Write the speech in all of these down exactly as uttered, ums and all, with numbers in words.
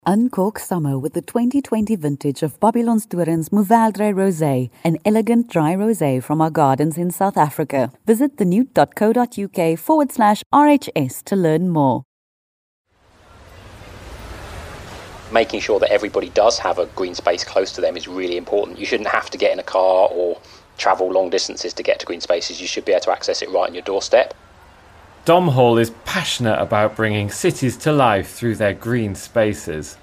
Uncork summer with the twenty twenty vintage of Babylon's Doorn's Mourvèdre Rosé, an elegant dry rosé from our gardens in South Africa. Visit thenewt.co.uk forward slash RHS to learn more. Making sure that everybody does have a green space close to them is really important. You shouldn't have to get in a car or travel long distances to get to green spaces. You should be able to access it right on your doorstep. Dom Hall is passionate about bringing cities to life through their green spaces.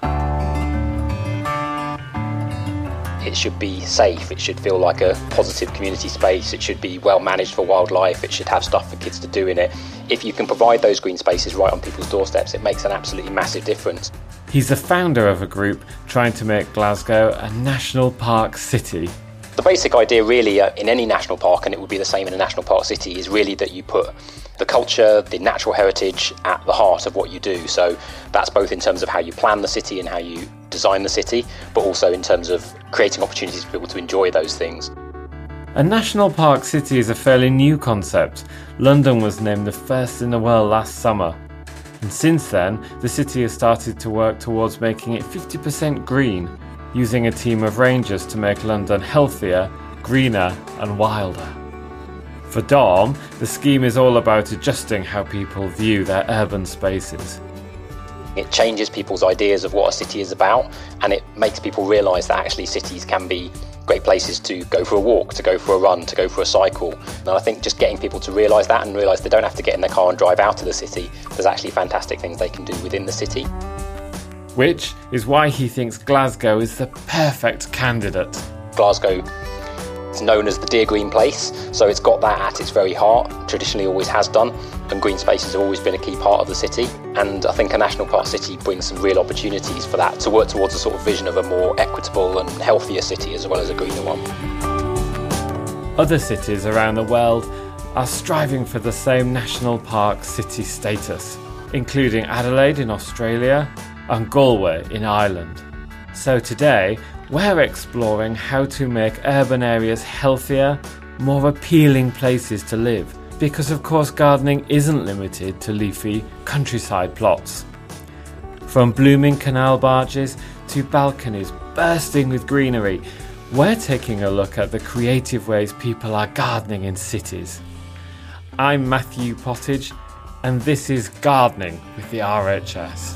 It should be safe, it should feel like a positive community space, it should be well managed for wildlife, it should have stuff for kids to do in it. If you can provide those green spaces right on people's doorsteps, it makes an absolutely massive difference. He's the founder of a group trying to make Glasgow a national park city. The basic idea really uh, in any national park, and it would be the same in a national park city, is really that you put the culture, the natural heritage at the heart of what you do. So that's both in terms of how you plan the city and how you design the city, but also in terms of creating opportunities for people to enjoy those things. A national park city is a fairly new concept. London was named the first in the world last summer. And since then, the city has started to work towards making it fifty percent green, using a team of rangers to make London healthier, greener and wilder. For Dom, the scheme is all about adjusting how people view their urban spaces. It changes people's ideas of what a city is about, and it makes people realise that actually cities can be great places to go for a walk, to go for a run, to go for a cycle. And I think just getting people to realise that and realise they don't have to get in their car and drive out of the city, there's actually fantastic things they can do within the city. Which is why he thinks Glasgow is the perfect candidate. Glasgow is known as the Dear Green Place, so it's got that at its very heart, traditionally always has done, and green spaces have always been a key part of the city. And I think a national park city brings some real opportunities for that, to work towards a sort of vision of a more equitable and healthier city as well as a greener one. Other cities around the world are striving for the same national park city status, including Adelaide in Australia and Galway in Ireland. So today, we're exploring how to make urban areas healthier, more appealing places to live, because of course gardening isn't limited to leafy countryside plots. From blooming canal barges to balconies bursting with greenery, we're taking a look at the creative ways people are gardening in cities. I'm Matthew Pottage, and this is Gardening with the R H S.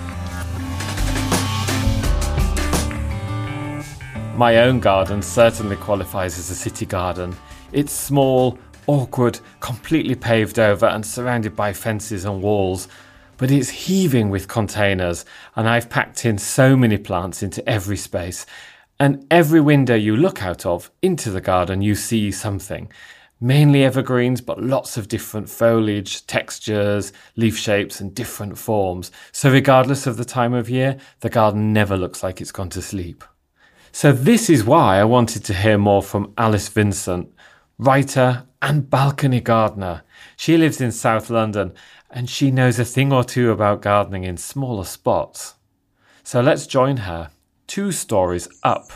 My own garden certainly qualifies as a city garden. It's small, awkward, completely paved over and surrounded by fences and walls, but it's heaving with containers, and I've packed in so many plants into every space. And every window you look out of into the garden, you see something. Mainly evergreens, but lots of different foliage, textures, leaf shapes and different forms. So regardless of the time of year, the garden never looks like it's gone to sleep. So this is why I wanted to hear more from Alice Vincent, writer and balcony gardener. She lives in South London and she knows a thing or two about gardening in smaller spots. So let's join her. Two stories up.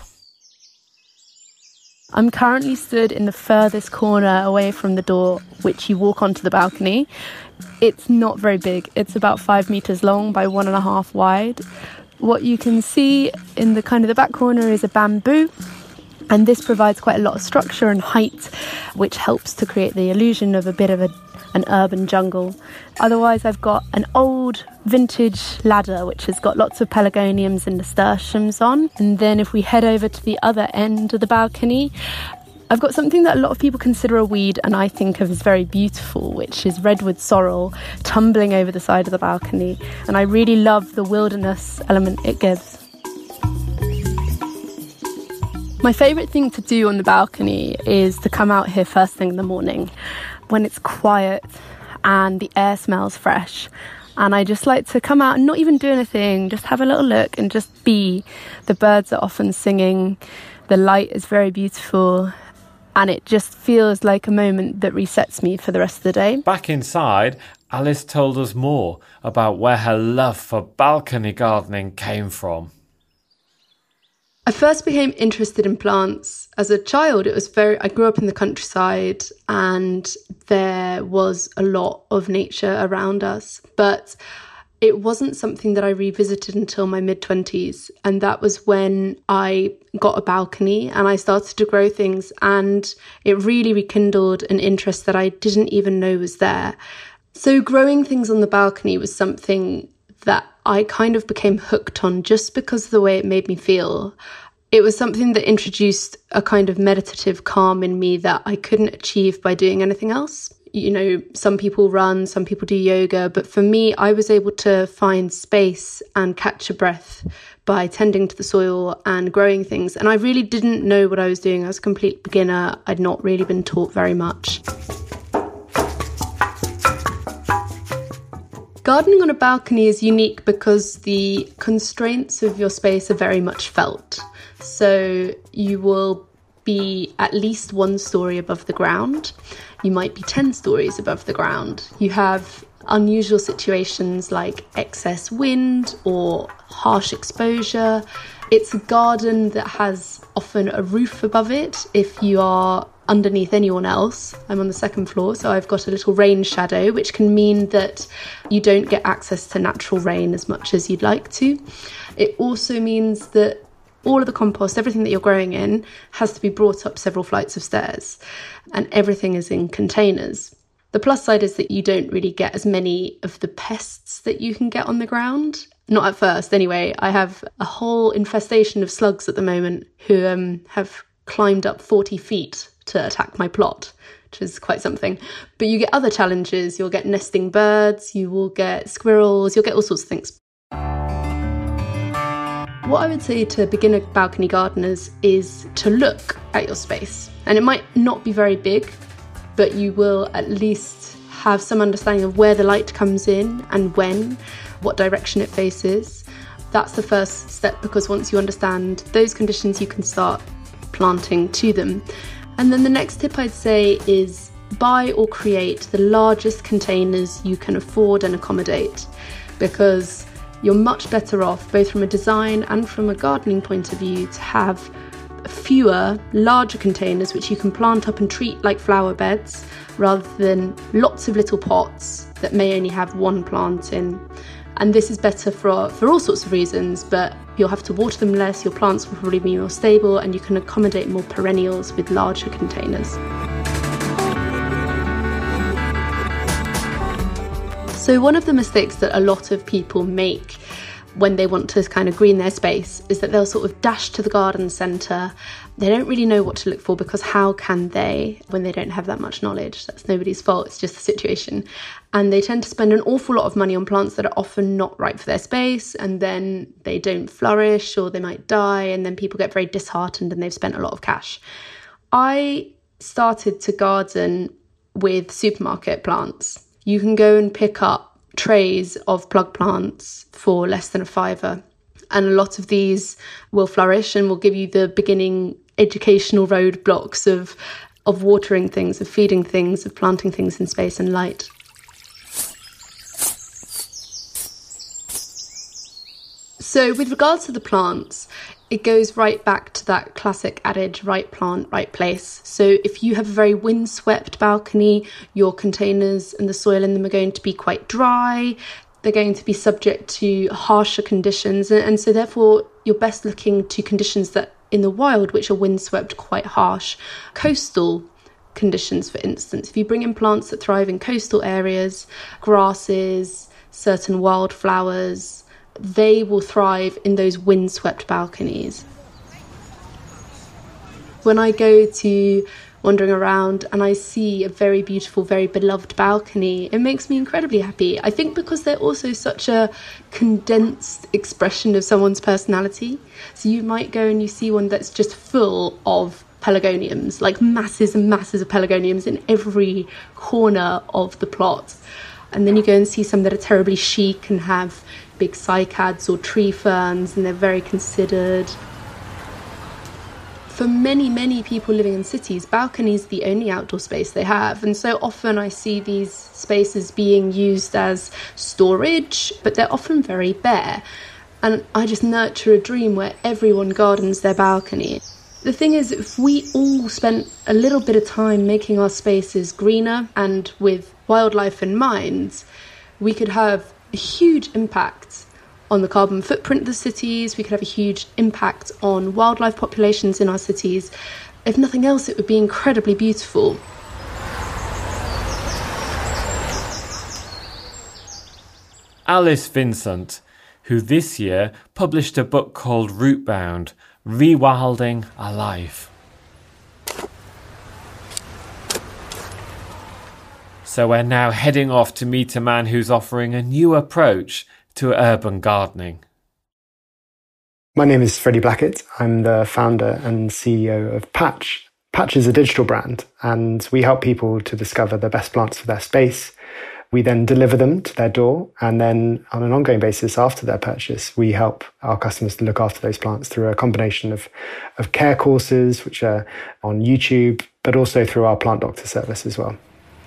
I'm currently stood in the furthest corner away from the door, which you walk onto the balcony. It's not very big. It's about five metres long by one and a half wide. What you can see in the kind of the back corner is a bamboo, and this provides quite a lot of structure and height, which helps to create the illusion of a bit of a, an urban jungle. Otherwise, I've got an old vintage ladder, which has got lots of pelargoniums and nasturtiums on. And then if we head over to the other end of the balcony, I've got something that a lot of people consider a weed and I think of as very beautiful, which is redwood sorrel tumbling over the side of the balcony. And I really love the wilderness element it gives. My favourite thing to do on the balcony is to come out here first thing in the morning when it's quiet and the air smells fresh. And I just like to come out and not even do anything, just have a little look and just be. The birds are often singing, the light is very beautiful, and it just feels like a moment that resets me for the rest of the day. Back inside, Alice told us more about where her love for balcony gardening came from. I first became interested in plants as a child. It was very, I grew up in the countryside and there was a lot of nature around us. But it wasn't something that I revisited until my mid-twenties. And that was when I got a balcony and I started to grow things. And it really rekindled an interest that I didn't even know was there. So growing things on the balcony was something that I kind of became hooked on just because of the way it made me feel. It was something that introduced a kind of meditative calm in me that I couldn't achieve by doing anything else. You know, some people run, some people do yoga, but for me, I was able to find space and catch a breath by tending to the soil and growing things. And I really didn't know what I was doing. I was a complete beginner. I'd not really been taught very much. Gardening on a balcony is unique because the constraints of your space are very much felt. So you will be at least one story above the ground. You might be ten stories above the ground. You have unusual situations like excess wind or harsh exposure. It's a garden that has often a roof above it if you are underneath anyone else. I'm on the second floor, so I've got a little rain shadow, which can mean that you don't get access to natural rain as much as you'd like to. It also means that all of the compost, everything that you're growing in, has to be brought up several flights of stairs, and everything is in containers. The plus side is that you don't really get as many of the pests that you can get on the ground. Not at first, anyway. I have a whole infestation of slugs at the moment who um, have climbed up forty feet to attack my plot, which is quite something. But you get other challenges. You'll get nesting birds, you will get squirrels, you'll get all sorts of things. What I would say to beginner balcony gardeners is to look at your space. And it might not be very big, but you will at least have some understanding of where the light comes in and when, what direction it faces. That's the first step, because once you understand those conditions, you can start planting to them. And then the next tip I'd say is buy or create the largest containers you can afford and accommodate, because you're much better off, both from a design and from a gardening point of view, to have fewer, larger containers which you can plant up and treat like flower beds, rather than lots of little pots that may only have one plant in. And this is better for, for all sorts of reasons, but you'll have to water them less, your plants will probably be more stable, and you can accommodate more perennials with larger containers. So one of the mistakes that a lot of people make when they want to kind of green their space is that they'll sort of dash to the garden centre. They don't really know what to look for, because how can they when they don't have that much knowledge? That's nobody's fault, it's just the situation. And they tend to spend an awful lot of money on plants that are often not right for their space, and then they don't flourish or they might die, and then people get very disheartened and they've spent a lot of cash. I started to garden with supermarket plants. You can go and pick up trays of plug plants for less than a fiver. And a lot of these will flourish and will give you the beginning educational roadblocks of, of watering things, of feeding things, of planting things in space and light. So with regards to the plants, it goes right back to that classic adage, right plant, right place. So if you have a very windswept balcony, your containers and the soil in them are going to be quite dry. They're going to be subject to harsher conditions. And so therefore, you're best looking to conditions that in the wild, which are windswept, quite harsh. Coastal conditions, for instance. If you bring in plants that thrive in coastal areas, grasses, certain wildflowers, they will thrive in those windswept balconies. When I go to wandering around and I see a very beautiful, very beloved balcony, it makes me incredibly happy. I think because they're also such a condensed expression of someone's personality. So you might go and you see one that's just full of pelargoniums, like masses and masses of pelargoniums in every corner of the plot. And then you go and see some that are terribly chic and have big cycads or tree ferns, and they're very considered. For many, many people living in cities, balconies are the only outdoor space they have. And so often I see these spaces being used as storage, but they're often very bare. And I just nurture a dream where everyone gardens their balcony. The thing is, if we all spent a little bit of time making our spaces greener and with wildlife in mind, we could have a huge impact on the carbon footprint of the cities. We could have a huge impact on wildlife populations in our cities. If nothing else, it would be incredibly beautiful. Alice Vincent, who this year published a book called Rootbound, Rewilding a Life. So we're now heading off to meet a man who's offering a new approach to urban gardening. My name is Freddie Blackett. I'm the founder and C E O of Patch. Patch is a digital brand, and we help people to discover the best plants for their space. We then deliver them to their door, and then on an ongoing basis after their purchase, we help our customers to look after those plants through a combination of, of care courses, which are on YouTube, but also through our plant doctor service as well.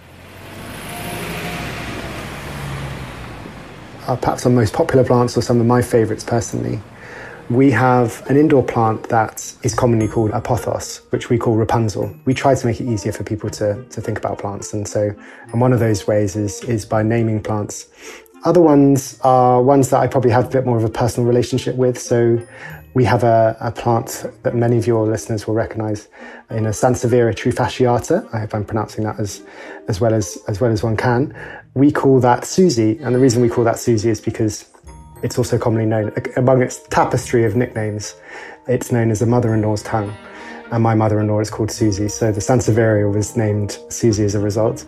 Uh, perhaps our most popular plants, or some of my favourites personally, we have an indoor plant that is commonly called a pothos, which we call Rapunzel. We try to make it easier for people to, to think about plants. And so, and one of those ways is, is by naming plants. Other ones are ones that I probably have a bit more of a personal relationship with. So we have a, a plant that many of your listeners will recognise in a Sansevieria trifasciata. I hope I'm pronouncing that as, as well as, as well as one can. We call that Susie. And the reason we call that Susie is because it's also commonly known, among its tapestry of nicknames, it's known as a mother-in-law's tongue. And my mother-in-law is called Susie, so the Sansevieria was named Susie as a result.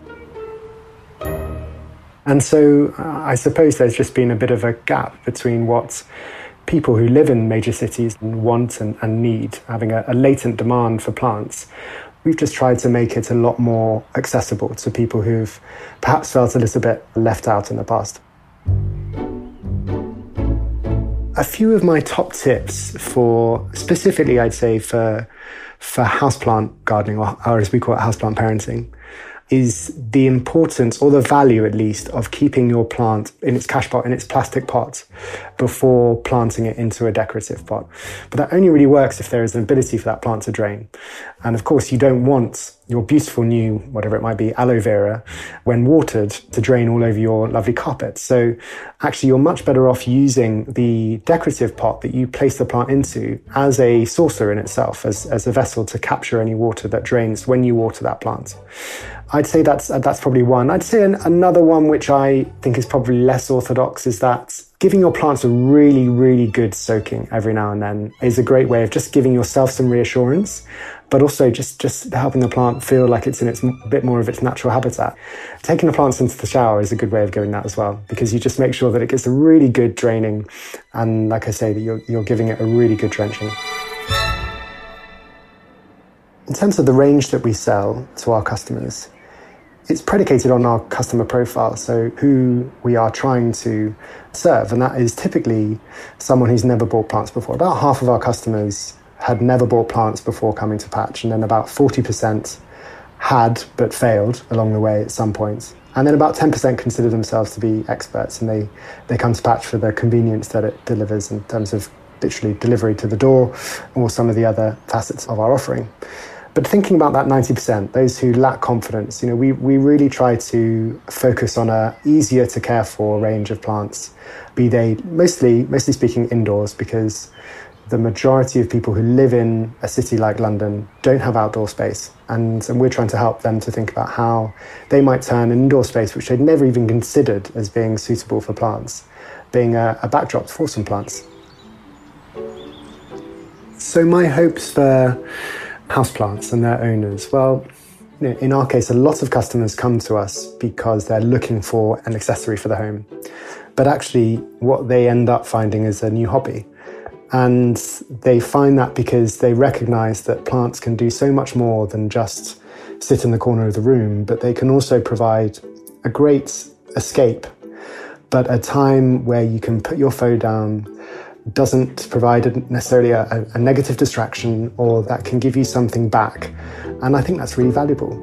And so uh, I suppose there's just been a bit of a gap between what people who live in major cities want and, and need, having a, a latent demand for plants. We've just tried to make it a lot more accessible to people who've perhaps felt a little bit left out in the past. A few of my top tips for, specifically I'd say for, for houseplant gardening, or, or as we call it, houseplant parenting, is the importance, or the value at least, of keeping your plant in its cash pot, in its plastic pot, before planting it into a decorative pot. But that only really works if there is an ability for that plant to drain. And of course, you don't want your beautiful new, whatever it might be, aloe vera, when watered, to drain all over your lovely carpet. So actually, you're much better off using the decorative pot that you place the plant into as a saucer in itself, as, as a vessel to capture any water that drains when you water that plant. I'd say that's that's probably one. I'd say an, another one, which I think is probably less orthodox, is that giving your plants a really, really good soaking every now and then is a great way of just giving yourself some reassurance, but also just, just helping the plant feel like it's in its a bit more of its natural habitat. Taking the plants into the shower is a good way of doing that as well, because you just make sure that it gets a really good draining, and like I say, that you're, you're giving it a really good drenching. In terms of the range that we sell to our customers, it's predicated on our customer profile, so who we are trying to serve, and that is typically someone who's never bought plants before. About half of our customers had never bought plants before coming to Patch, and then about forty percent had but failed along the way at some point. And then about ten percent consider themselves to be experts, and they, they come to Patch for the convenience that it delivers in terms of literally delivery to the door, or some of the other facets of our offering. But thinking about that ninety percent, those who lack confidence, you know, we, we really try to focus on a easier to care for range of plants, be they mostly, mostly speaking indoors, because the majority of people who live in a city like London don't have outdoor space. And, and we're trying to help them to think about how they might turn an indoor space, which they'd never even considered as being suitable for plants, being a, a backdrop for some plants. So my hopes for houseplants and their owners, well, you know, in our case, a lot of customers come to us because they're looking for an accessory for the home. But actually, what they end up finding is a new hobby. And they find that because they recognise that plants can do so much more than just sit in the corner of the room, but they can also provide a great escape, but a time where you can put your phone down, doesn't provide necessarily a, a negative distraction, or that can give you something back. And I think that's really valuable.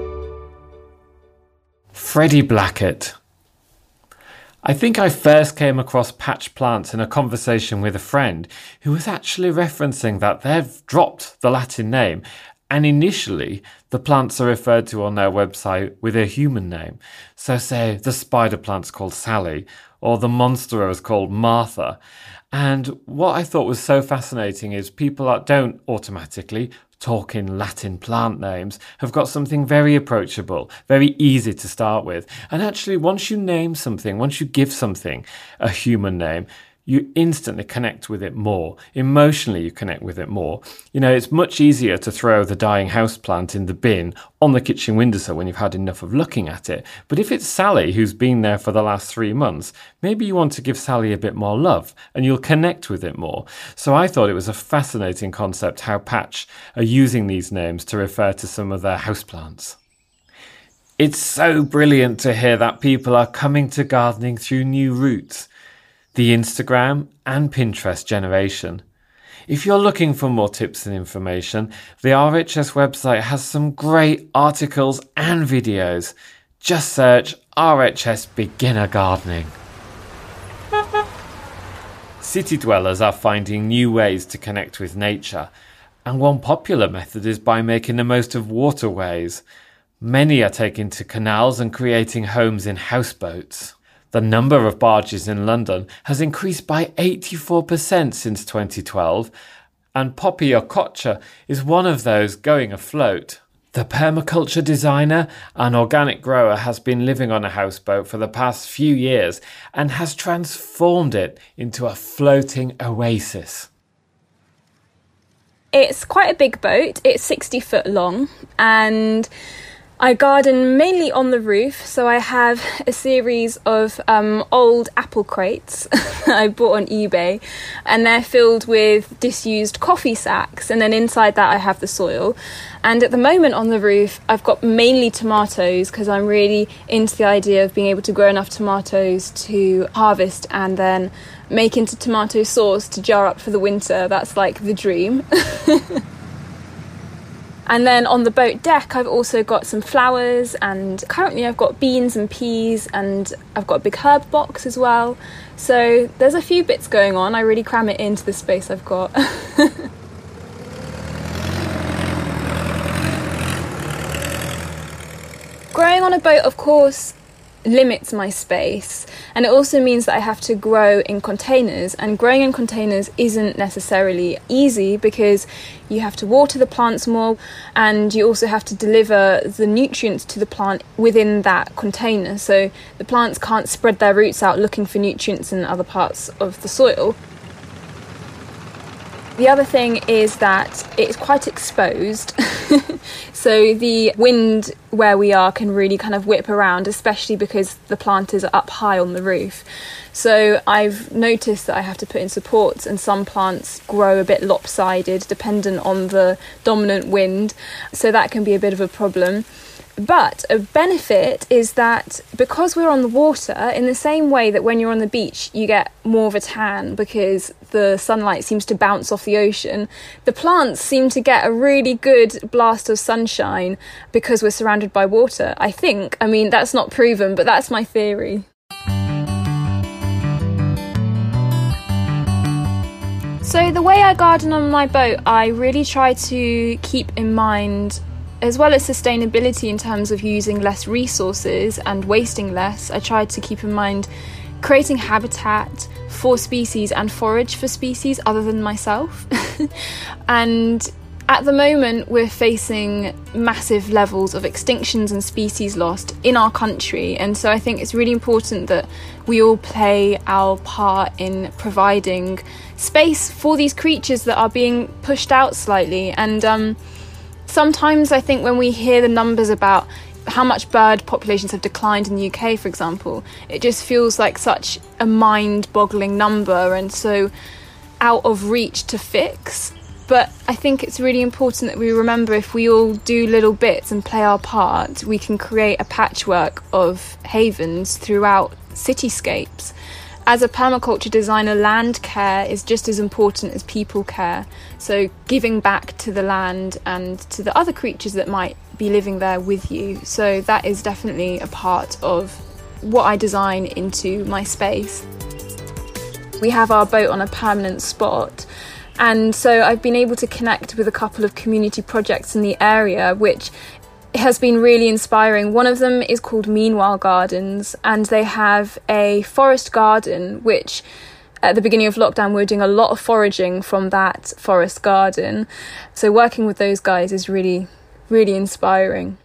Freddie Blackett. I think I first came across Patch plants in a conversation with a friend who was actually referencing that they've dropped the Latin name And initially, the plants are referred to on their website with a human name. So say the spider plant's called Sally, or the monstera is called Martha. And what I thought was so fascinating is people that don't automatically talk in Latin plant names have got something very approachable, very easy to start with. And actually, once you name something, once you give something a human name, you instantly connect with it more. Emotionally, you connect with it more. You know, it's much easier to throw the dying houseplant in the bin on the kitchen windowsill when you've had enough of looking at it. But if it's Sally who's been there for the last three months, maybe you want to give Sally a bit more love and you'll connect with it more. So I thought it was a fascinating concept how Patch are using these names to refer to some of their houseplants. It's so brilliant to hear that people are coming to gardening through new routes. The Instagram and Pinterest generation. If you're looking for more tips and information, the R H S website has some great articles and videos. Just search R H S Beginner Gardening. City dwellers are finding new ways to connect with nature, and one popular method is by making the most of waterways. Many are taking to canals and creating homes in houseboats. The number of barges in London has increased by eighty-four percent since twenty twelve, and Poppy Okocha is one of those going afloat. The permaculture designer and organic grower has been living on a houseboat for the past few years and has transformed it into a floating oasis. It's quite a big boat. It's sixty foot long, and I garden mainly on the roof, so I have a series of um, old apple crates I bought on eBay, and they're filled with disused coffee sacks, and then inside that I have the soil. And at the moment on the roof I've got mainly tomatoes because I'm really into the idea of being able to grow enough tomatoes to harvest and then make into tomato sauce to jar up for the winter. That's like the dream. And then on the boat deck, I've also got some flowers, and currently I've got beans and peas, and I've got a big herb box as well. So there's a few bits going on. I really cram it into the space I've got. Growing on a boat, of course, limits my space, and it also means that I have to grow in containers, and growing in containers isn't necessarily easy because you have to water the plants more, and you also have to deliver the nutrients to the plant within that container, so the plants can't spread their roots out looking for nutrients in other parts of the soil. The other thing is that it's quite exposed, so the wind where we are can really kind of whip around, especially because the plant is up high on the roof. So I've noticed that I have to put in supports, and some plants grow a bit lopsided dependent on the dominant wind, so that can be a bit of a problem. But a benefit is that because we're on the water, in the same way that when you're on the beach you get more of a tan because the sunlight seems to bounce off the ocean, the plants seem to get a really good blast of sunshine because we're surrounded by water, I think. I mean, that's not proven, but that's my theory. So the way I garden on my boat, I really try to keep in mind, as well as sustainability in terms of using less resources and wasting less, I try to keep in mind creating habitat for species and forage for species other than myself. And at the moment we're facing massive levels of extinctions and species lost in our country, and so I think it's really important that we all play our part in providing space for these creatures that are being pushed out slightly. And um sometimes I think when we hear the numbers about how much bird populations have declined in the U K, for example, it just feels like such a mind-boggling number and so out of reach to fix. But I think it's really important that we remember if we all do little bits and play our part, we can create a patchwork of havens throughout cityscapes. As a permaculture designer, land care is just as important as people care. So giving back to the land and to the other creatures that might be living there with you. So that is definitely a part of what I design into my space. We have our boat on a permanent spot, And so I've been able to connect with a couple of community projects in the area, which has been really inspiring. One of them is called Meanwhile Gardens, and they have a forest garden, which at the beginning of lockdown we were doing a lot of foraging from that forest garden. So working with those guys is really, really inspiring.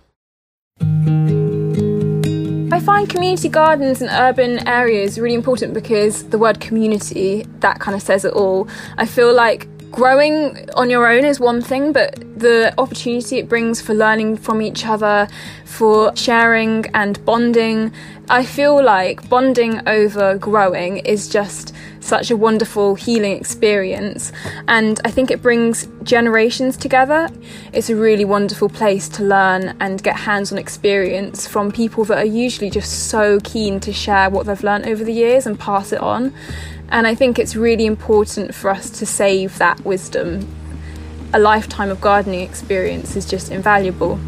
I find community gardens in urban areas really important because the word community, that kind of says it all. I feel like growing on your own is one thing, but the opportunity it brings for learning from each other, for sharing and bonding, I feel like bonding over growing is just such a wonderful healing experience, and I think it brings generations together. It's a really wonderful place to learn and get hands-on experience from people that are usually just so keen to share what they've learned over the years and pass it on. And I think it's really important for us to save that wisdom. A lifetime of gardening experience is just invaluable.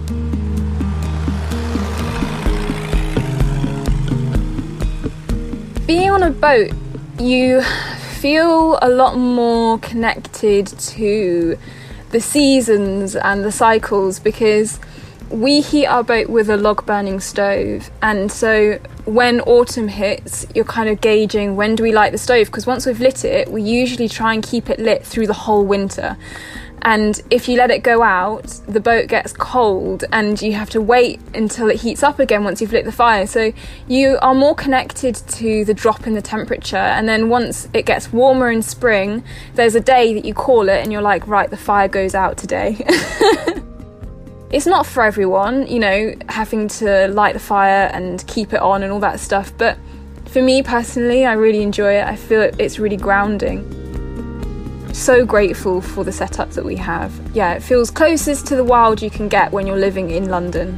Being on a boat, you feel a lot more connected to the seasons and the cycles, because we heat our boat with a log burning stove, and so when autumn hits you're kind of gauging when do we light the stove, because once we've lit it we usually try and keep it lit through the whole winter, and if you let it go out the boat gets cold and you have to wait until it heats up again once you've lit the fire. So you are more connected to the drop in the temperature, and then once it gets warmer in spring there's a day that you call it and you're like, right, the fire goes out today. It's not for everyone, you know, having to light the fire and keep it on and all that stuff, but for me personally, I really enjoy it. I feel it's really grounding. So grateful for the setup that we have. Yeah, it feels closest to the wild you can get when you're living in London.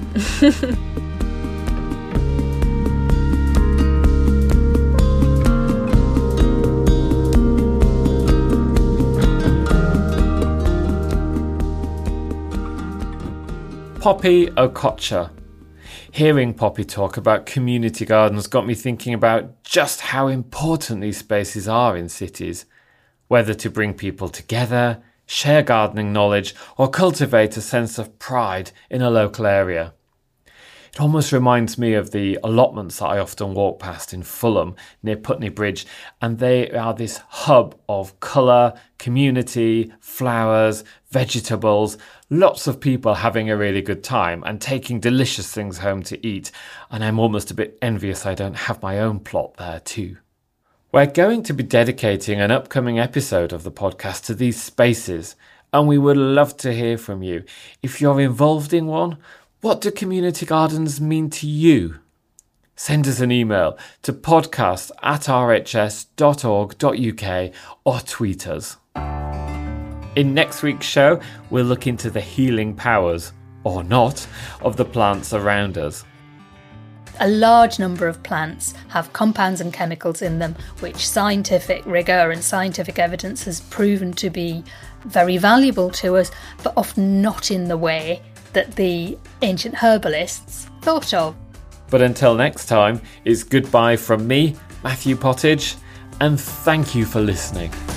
Poppy Okocha. Hearing Poppy talk about community gardens got me thinking about just how important these spaces are in cities, whether to bring people together, share gardening knowledge, or cultivate a sense of pride in a local area. It almost reminds me of the allotments that I often walk past in Fulham near Putney Bridge, and they are this hub of colour, community, flowers, vegetables, lots of people having a really good time and taking delicious things home to eat, and I'm almost a bit envious I don't have my own plot there too. We're going to be dedicating an upcoming episode of the podcast to these spaces, and we would love to hear from you. If you're involved in one, what do community gardens mean to you? Send us an email to podcast at r h s dot org dot u k or tweet us. In next week's show, we'll look into the healing powers, or not, of the plants around us. A large number of plants have compounds and chemicals in them which scientific rigour and scientific evidence has proven to be very valuable to us, but often not in the way that the ancient herbalists thought of. But until next time, it's goodbye from me, Matthew Pottage, and thank you for listening.